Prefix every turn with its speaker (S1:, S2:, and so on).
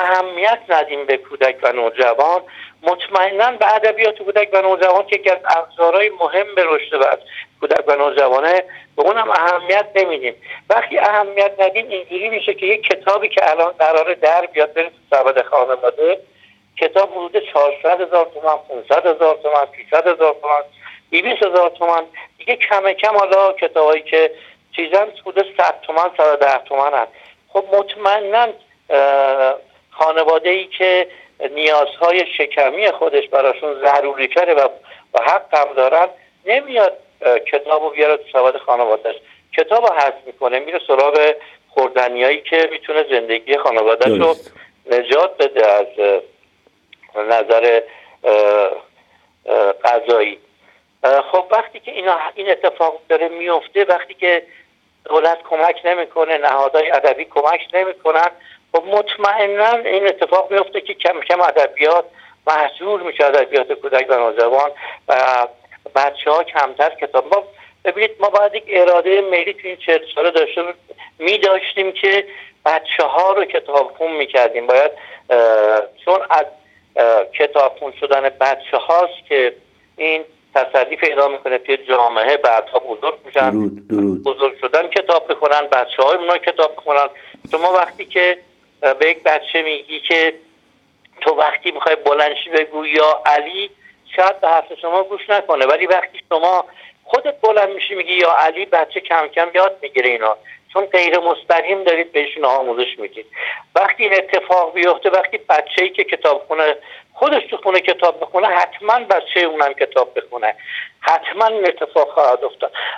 S1: اهمیت ندیم به کودک و نوجوان، مطمئنا به ادبیات کودک و نوجوان که یکی از ابزارهای مهم به رشد کودک و نوجوانه، به اونم اهمیت نمیدیم. وقتی اهمیت ندیم اینجوری میشه که یک کتابی که الان قراره در بیاد بره تو سبد خانواده، کتاب حدود 400,000 تومان، 500,000 تومان، 300,000 تومان، 200,000 تومان، دیگه کم کم حالا کتابایی که چیزن حدود 100 تومان، 110 تومان هست. خب مطمئنا خانواده‌ای که نیازهای شکمی خودش براشون ضروری تره و حق هم دارن، نمیاد کتابو بیاره تو سبد خانوادهش، کتابو حذف میکنه، میره سراغ خوردنیایی که میتونه زندگی خانوادهش رو نجات بده از نظر غذایی. خب وقتی که این اتفاق داره میفته، وقتی که دولت کمک نمیکنه، نهادهای ادبی کمک نمیکنن، خب مطمئنا این اتفاق میفته که کم کم ادبیات محصور میشه، ادبیات کودک و نوجوان، و بچه‌ها کمتر کتاب. ببینید ما باید یک اراده ملی تو این 40 ساله داشتیم که بچه‌ها رو کتابخون میکردیم. باید چون از کتابخون شدن بچه‌هاست که این تسری پیدا میکنه توی جامعه، بعدها بزرگ میشن، بزرگ شدن کتاب بخونن، بچه‌های اونا کتاب بخونن. شما وقتی که به یک بچه میگی که تو وقتی میخوای بلندشی بگو یا علی، شاید به حرف شما گوش نکنه، ولی وقتی شما خودت بلند میشی میگی یا علی، بچه کم کم یاد میگیره اینا، چون غیر مستقیم دارید بهشون آموزش میدید. وقتی این اتفاق بیفته، وقتی بچه‌ای که کتاب خونه خودش تو خونه کتاب بخونه، حتما بچه اونم کتاب بخونه، حتما این اتفاق خواهد افتاد.